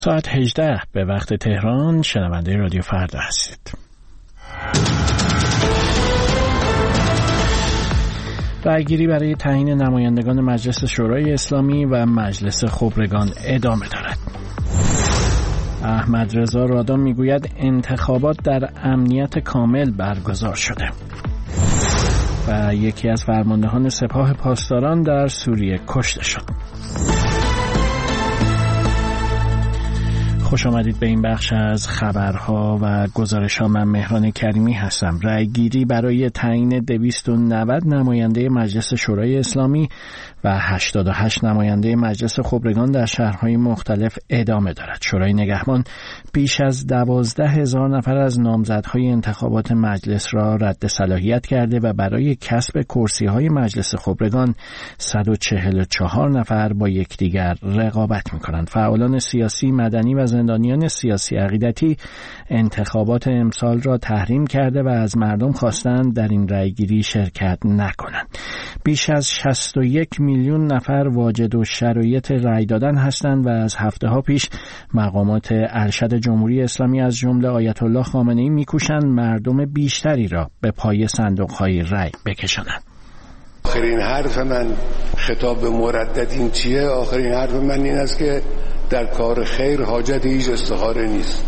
ساعت 18 به وقت تهران شنونده رادیو فردا هستید. رأیگیری برای تعیین نمایندگان مجلس شورای اسلامی و مجلس خبرگان ادامه دارد. احمدرضا رادان میگوید انتخابات در امنیت کامل برگزار شده. و یکی از فرماندهان سپاه پاسداران در سوریه کشته شد. خوش آمدید به این بخش از خبرها و گزارش‌ها. من مهران کریمی هستم. رأیگیری برای تعیین 290 نماینده مجلس شورای اسلامی و 88 نماینده مجلس خبرگان در شهرهای مختلف ادامه دارد. شورای نگهبان بیش از 12,000 نفر از نامزدهای انتخابات مجلس را رد صلاحیت کرده و برای کسب کرسی‌های مجلس خبرگان 144 نفر با یکدیگر رقابت می‌کنند. فعالان سیاسی، مدنی و زندانیان سیاسی عقیدتی انتخابات امسال را تحریم کرده و از مردم خواستند در این رأیگیری شرکت نکنند. بیش از 61 میلیون نفر واجد و شرایط رأی دادن هستند و از هفته‌ها پیش مقامات ارشد جمهوری اسلامی از جمله آیت الله خامنه‌ای می‌کوشند مردم بیشتری را به پای صندوق‌های رأی بکشانند. آخرین حرف من خطاب به مردد این چیه؟ آخرین حرف من این است که در کار خیر حاجت هیچ استخاره نیست.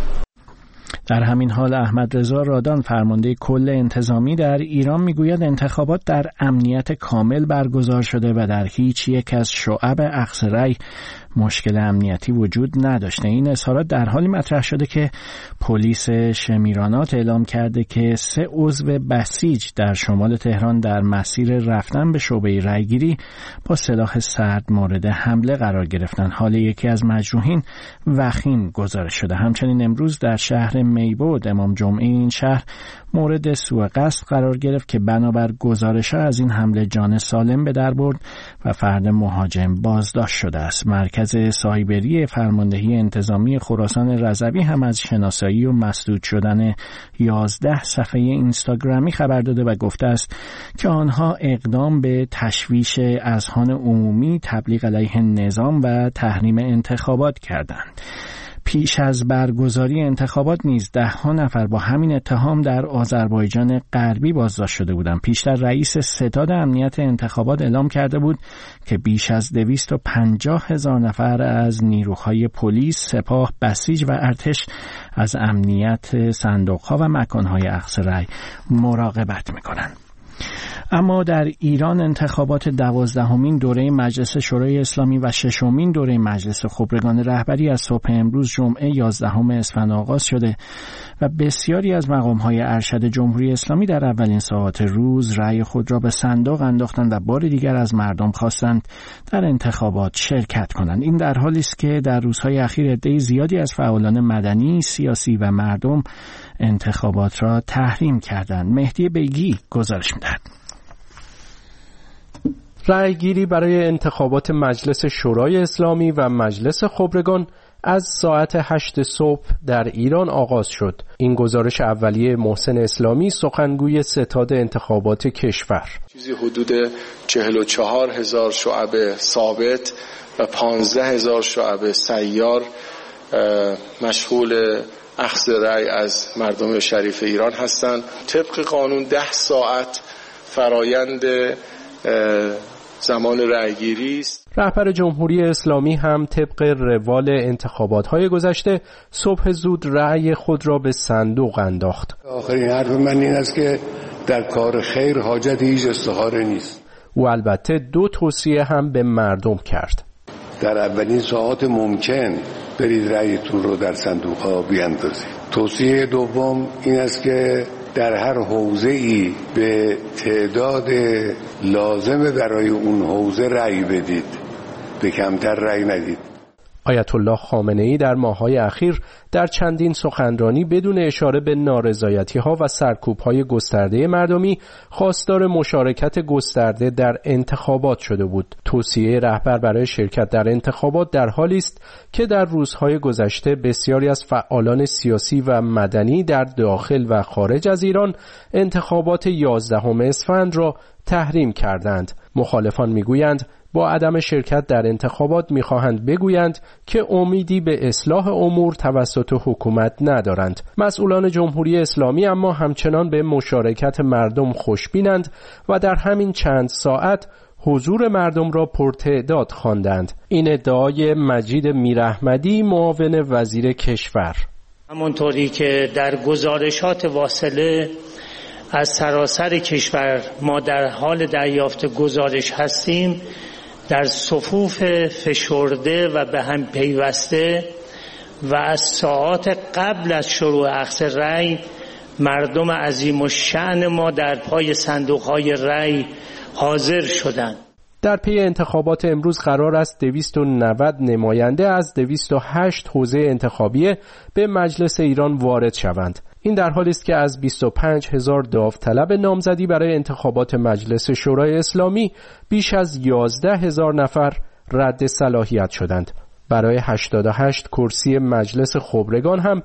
در همین حال احمدرضا رادان فرمانده کل انتظامی در ایران میگوید انتخابات در امنیت کامل برگزار شده و در هیچ یک از شعب اخذ رأی مشکل امنیتی وجود نداشته. این اظهارات در حالی مطرح شده که پلیس شمیرانات اعلام کرده که 3 عضو بسیج در شمال تهران در مسیر رفتن به شعبه رأیگیری با سلاح سرد مورد حمله قرار گرفتند. حال یکی از مجروحین وخیم گزارش شده. همچنین امروز در شهر میبود امام جمعه این شهر مورد سوء قصد قرار گرفت که بنابر گزارش‌ها از این حمله جان سالم به در برد و فرد مهاجم بازداشت شده است. مرکز سایبری فرماندهی انتظامی خراسان رضوی هم از شناسایی و مسدود شدن 11 صفحه اینستاگرامی خبر داده و گفته است که آنها اقدام به تشویش اذهان عمومی، تبلیغ علیه نظام و تحریم انتخابات کردند. پیش از برگزاری انتخابات نیز 10 نفر با همین اتهام در آذربایجان غربی بازداشت شده بودند. پیشتر رئیس ستاد امنیت انتخابات اعلام کرده بود که بیش از 250,000 نفر از نیروهای پلیس، سپاه، بسیج و ارتش از امنیت صندوق‌ها و مکان‌های اخذ رأی مراقبت می‌کنند. اما در ایران انتخابات 12مین دوره مجلس شورای اسلامی و 6مین دوره مجلس خبرگان رهبری از صبح امروز جمعه 11 اسفند آغاز شده و بسیاری از مقام‌های ارشد جمهوری اسلامی در اولین ساعات روز رأی خود را به صندوق انداختند و بار دیگر از مردم خواستند در انتخابات شرکت کنند. این در حالی است که در روزهای اخیر عده زیادی از فعالان مدنی، سیاسی و مردم انتخابات را تحریم کردند. مهدی بیگی گزارش می‌دهد. رأیگیری برای انتخابات مجلس شورای اسلامی و مجلس خبرگان از ساعت 8 صبح در ایران آغاز شد. این گزارش اولیه محسن اسلامی، سخنگوی ستاد انتخابات کشور. چیزی حدود 44,000 شعب ثابت و 15,000 شعب سیار مشغول اخذ رأی از مردم شریف ایران هستند. طبق قانون 10 ساعت فرایند زمان رأیگیری است. رهبر جمهوری اسلامی هم طبق روال انتخابات‌های گذشته صبح زود رأی خود را به صندوق انداخت. آخرین حرف من این است که در کار خیر حاجت هیچ استخاره نیست. او البته 2 توصیه هم به مردم کرد. در اولین ساعات ممکن برید رأیتون رو در صندوق‌ها بیاندازید. توصیه دوم این است که در هر حوزه‌ای به تعداد لازم برای اون حوزه رأی بدید، به کمتر رأی ندید. آیت الله خامنه‌ای در ماه‌های اخیر در چندین سخنرانی بدون اشاره به نارضایتی‌ها و سرکوب‌های گسترده مردمی خواستار مشارکت گسترده در انتخابات شده بود. توصیه رهبر برای شرکت در انتخابات در حالی است که در روزهای گذشته بسیاری از فعالان سیاسی و مدنی در داخل و خارج از ایران انتخابات 11 اسفند را تحریم کردند. مخالفان میگویند با عدم شرکت در انتخابات می‌خواهند بگویند که امیدی به اصلاح امور توسط حکومت ندارند. مسئولان جمهوری اسلامی اما همچنان به مشارکت مردم خوشبینند و در همین چند ساعت حضور مردم را پرتعداد خواندند. این ادعای مجید میراحمدی، معاون وزیر کشور. همونطوری که در گزارشات واصله از سراسر کشور ما در حال دریافت گزارش هستیم، در صفوف فشرده و به هم پیوسته و از ساعات قبل از شروع اخذ رأی مردم عظیم الشأن ما در پای صندوق‌های رأی حاضر شدند. در پی انتخابات امروز قرار است 290 نماینده از 208 حوزه انتخابی به مجلس ایران وارد شوند. این در حالی است که از 25,000 داوطلب نامزدی برای انتخابات مجلس شورای اسلامی بیش از 11,000 نفر رد صلاحیت شدند. برای 88 کرسی مجلس خبرگان هم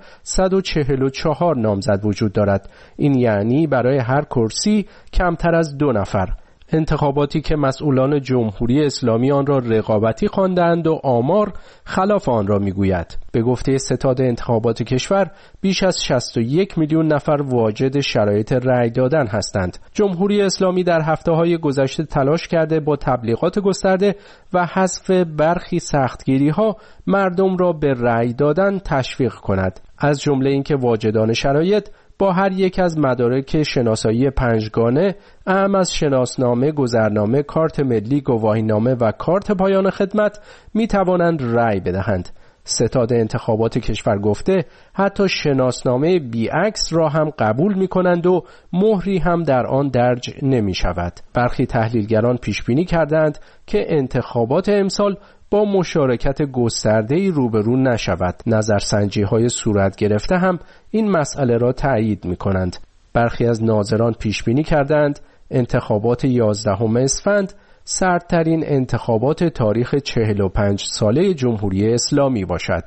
144 نامزد وجود دارد. این یعنی برای هر کرسی کمتر از 2 نفر. انتخاباتی که مسئولان جمهوری اسلامی آن را رقابتی خواندند و آمار خلاف آن را میگوید. به گفته ستاد انتخابات کشور بیش از 61 میلیون نفر واجد شرایط رأی دادن هستند. جمهوری اسلامی در هفته‌های گذشته تلاش کرده با تبلیغات گسترده و حذف برخی سختگیری‌ها مردم را به رأی دادن تشویق کند. از جمله اینکه واجدان شرایط با هر یک از مدارک شناسایی 5گانه اعم از شناسنامه، گذرنامه، کارت ملی، گواهینامه و کارت پایان خدمت می توانند رأی بدهند. ستاد انتخابات کشور گفته حتی شناسنامه بیعکس را هم قبول می کنند و مهری هم در آن درج نمی شود. برخی تحلیلگران پیش بینی کردند که انتخابات امسال با مشارکت گسترده‌ای روبرو نشود. نظرسنجی‌های صورت گرفته هم این مسئله را تأیید می‌کنند. برخی از ناظران پیش بینی کردند انتخابات 11 اسفند سردترین انتخابات تاریخ 45 ساله جمهوری اسلامی باشد.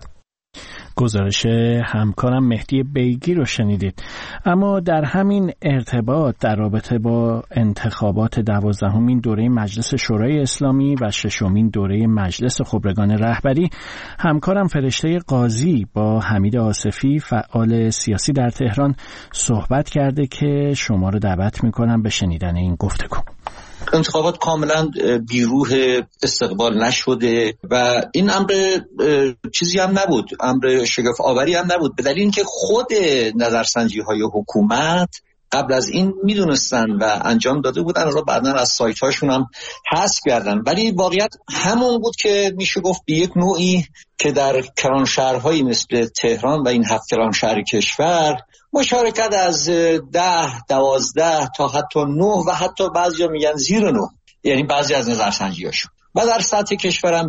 گزارش همکارم مهدی بیگی رو شنیدید. اما در همین ارتباط در رابطه با انتخابات 12مین دوره مجلس شورای اسلامی و 6مین دوره مجلس خبرگان رهبری، همکارم فرشته قاضی با حمید آصفی فعال سیاسی در تهران صحبت کرده که شما رو دعوت میکنم به شنیدن این گفتگو. انتخابات کاملا بیروح استقبال نشده و این امر چیزی هم نبود، امر شگفت آوری هم نبود، به دلیل اینکه خود نظرسنجی های حکومت قبل از این میدونستن و انجام داده بودن و بعداً از سایت هاشون هم حذف کردن. ولی واقعیت همون بود که میشه گفت به یک نوعی که در کرانشهرهایی مثل تهران و این 7 کرانشهر کشور مشارکت از 10، 12 تا حتی 9 و حتی بعضیا میگن زیر 9، یعنی بعضی از نظرسنجی‌هاشون، و در سطح کشورم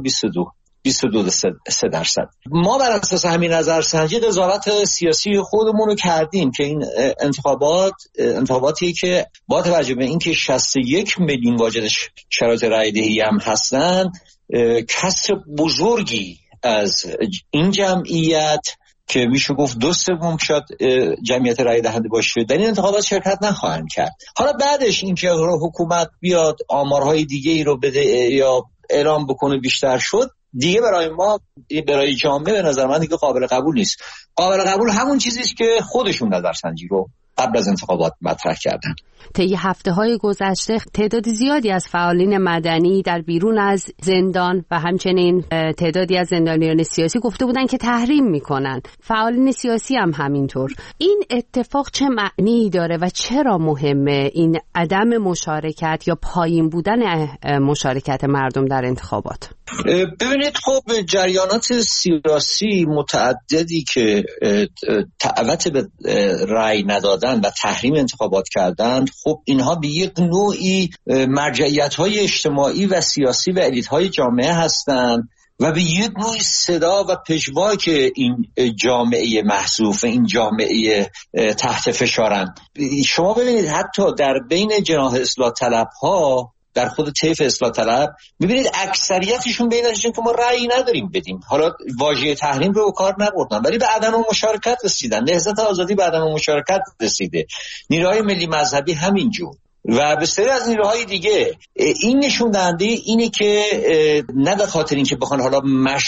22.3%. ما بر اساس همین نظرسنجی قضاوت سیاسی خودمون رو کردیم که این انتخاباتی که با توجه به اینکه 61 میلیون واجد شرایط رأی دهی هم هستن، کسر بزرگی از این جمعیت که میشه گفت 2/3 شاید جمعیت رای دهنده باشه در این انتخابات شرکت نخواهند کرد. حالا بعدش اینکه حکومت بیاد آمارهای دیگه ای رو بده یا اعلام بکنه بیشتر شد، دیگه برای ما، برای جامعه به نظر من دیگه قابل قبول نیست. قابل قبول همون چیزیست که خودشون نظرسنجی رو قبل از انتخابات مطرح کردن. طی هفته‌های گذشته تعداد زیادی از فعالین مدنی در بیرون از زندان و همچنین تعدادی از زندانیان سیاسی گفته بودند که تحریم میکنن. فعالین سیاسی هم همینطور. این اتفاق چه معنی داره و چرا مهمه این عدم مشارکت یا پایین بودن مشارکت مردم در انتخابات؟ ببینید، خب جریانات سیاسی متعددی که دعوت به رأی ندادن و تحریم انتخابات کردند، خب اینها به یک نوعی مرجعیت‌های اجتماعی و سیاسی و الیت‌های جامعه هستند و به یک نوعی صدا و پژواک این جامعه محذوف، این جامعه تحت فشارن. شما ببینید حتی در بین جناح اصلاح طلب‌ها، در خود طیف اصلاح طلب، می‌بینید اکثریتشون بین ازشون که ما رأی نداریم بدیم. حالا واژه تحریم رو به کار نبردن ولی به عدم مشارکت رسیدن. نهضت آزادی به عدم مشارکت رسیده. نیروهای ملی مذهبی همینجور. و بسیاری از نیروهای دیگه. این نشون دهنده اینه که نه به خاطر اینکه بخوان حالا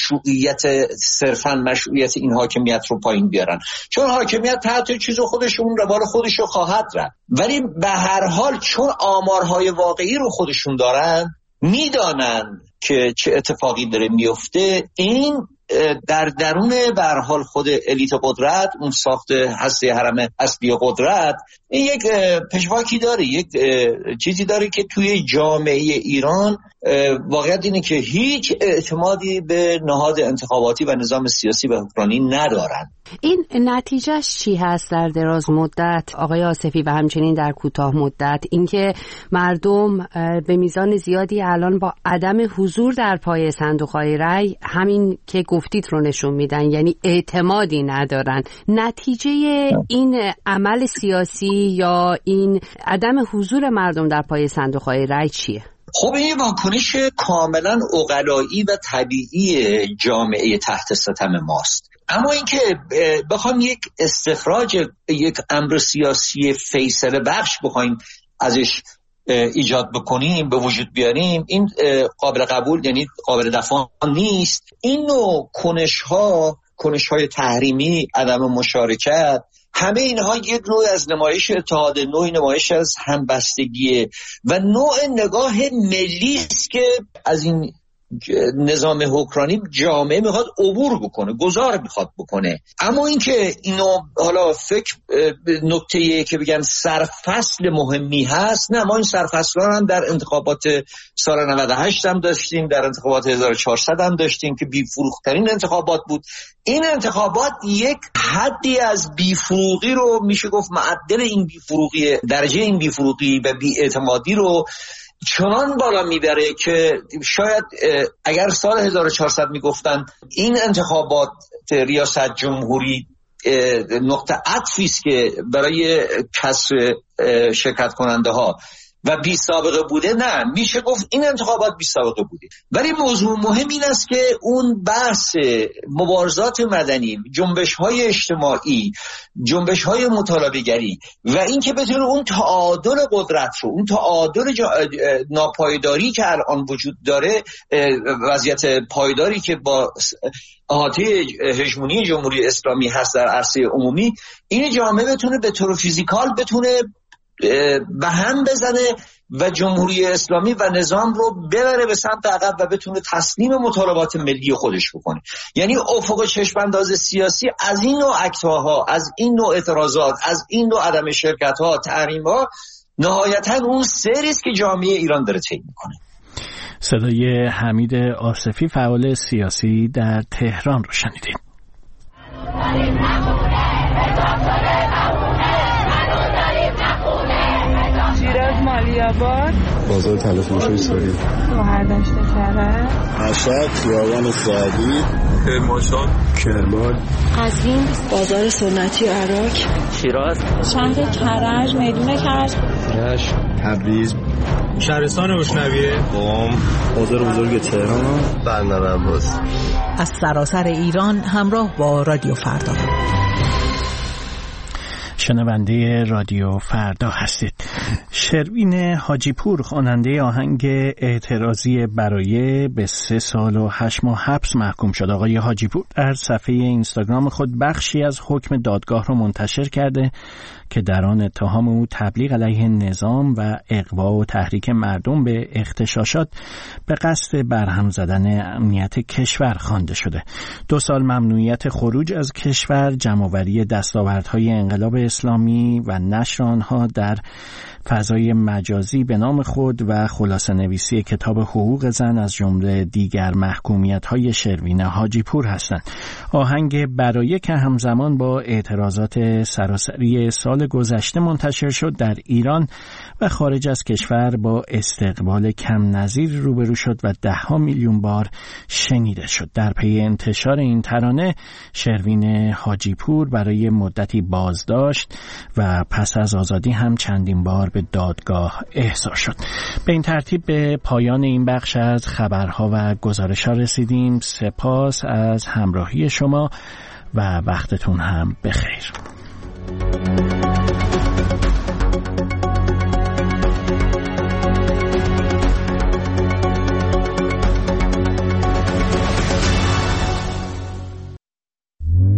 صرفاً مشروعیت این حاکمیت رو پایین بیارن، چون حاکمیت تحت چیز خودشون روال خودش رو خواهد رفت، ولی به هر حال چون آمارهای واقعی رو خودشون دارن، میدانن که چه اتفاقی داره میفته. این در درون به هر حال خود الیت قدرت، اون ساخت هسته حرم اصلی قدرت، این یک پشواکی داره، یک چیزی داره که توی جامعه ایران واقعیت اینه که هیچ اعتمادی به نهاد انتخاباتی و نظام سیاسی و حکمرانی ندارن. این نتیجهش چی هست در دراز مدت آقای آصفی و همچنین در کوتاه مدت؟ اینکه مردم به میزان زیادی الان با عدم حضور در پای صندوق‌های رای، همین که گفتید رو نشون میدن، یعنی اعتمادی ندارن. نتیجه این عمل سیاسی یا این عدم حضور مردم در پای صندوق‌های رای چیه؟ خب این واکنش کاملا عقلایی و طبیعی جامعه تحت ستم ماست. اما اینکه بخوام یک استخراج یک امر سیاسی فیصله بخش بخوایم ازش ایجاد بکنیم، به وجود بیاریم، این قابل قبول، یعنی قابل دفاع نیست. این نوع کنش‌های تحریمی، عدم مشارکت، همه اینها یک نوع از نمایش اتحاد، نوع نمایش از همبستگی و نوع نگاه ملی است که از این نظام حکمرانی جامعه میخواد عبور بکنه، گذار میخواد بکنه. اما اینکه اینو حالا فکر نکته‌ای که بگن سرفصل مهمی هست، نه، ما این سرفصل‌ها هم در انتخابات سال 98 هم داشتیم، در انتخابات 1400 هم داشتیم که بی‌فروخترین انتخابات بود. این انتخابات یک حدی از بی‌فروغی رو، میشه گفت معدل این بی‌فروغی، درجه این بی‌فروغی و بی‌اعتمادی رو چنان بالا میبره که شاید اگر سال 1400 میگفتن این انتخابات ریاست جمهوری نقطه عطفی است که برای کسر شرکت کننده ها و بی سابقه بوده، نه، میشه گفت این انتخابات بی سابقه بوده. ولی موضوع مهم این است که اون بحث مبارزات مدنی، جنبش‌های اجتماعی، جنبش‌های مطالبه‌گری و این که بتونه اون تعادل قدرت رو، اون تعادل ناپایداری که الان وجود داره، وضعیت پایداری که با احاطه هژمونی جمهوری اسلامی هست در عرصه عمومی، این جامعه بتونه به طور فیزیکال بتونه به هم بزنه و جمهوری اسلامی و نظام رو ببره به سمت عقب و بتونه تسلیم مطالبات ملی خودش بکنه. یعنی افق چشمانداز سیاسی از این نوع اکت‌ها، از این نوع اعتراضات، از این نوع عدم شرکت‌ها، تحریم‌ها، نهایتاً اون سری است که جامعه ایران داره طی می‌کنه. صدای حمید آصفی، فعال سیاسی در تهران رو شنیدیم. مالی‌آباد، بازار تلافروشی سوری، بهرداشت کرد، مشهد، خیابان سعدی، کرمانشاه، کرمان، قزوین، بازار سنتی عراق، شیراز، شهر کرج، میدون کرج، رشت، تبریز، شهرستان روشنویه، قم، بازار بزرگ تهران، بندر عباس. از سراسر ایران همراه با رادیو فردا. شنونده رادیو فردا هستید. شروین حاجی پور، خواننده آهنگ اعتراضی برایه، به 3 سال و 8 ماه حبس محکوم شد. آقای حاجی پور در صفحه اینستاگرام خود بخشی از حکم دادگاه را منتشر کرده که در آن اتهام او تبلیغ علیه نظام و اغوا و تحریک مردم به اغتشاشات به قصد برهم زدن امنیت کشور خوانده شده. 2 سال ممنوعیت خروج از کشور، جمع‌آوری دستاوردهای انقلاب اسلامی و نشر آنها در فضای مجازی به نام خود و خلاصه نویسی کتاب حقوق زن از جمله دیگر محکومیت‌های شروین حاجی پور هستند. آهنگ برایه که همزمان با اعتراضات سراسری سال گذشته منتشر شد، در ایران و خارج از کشور با استقبال کم نظیر روبرو شد و 10 میلیون بار شنیده شد. در پی انتشار این ترانه، شروین حاجی پور برای مدتی بازداشت و پس از آزادی هم چندین بار به دادگاه احضار شد. به این ترتیب به پایان این بخش از خبرها و گزارش‌ها رسیدیم. سپاس از همراهی شما و وقتتون هم بخیر.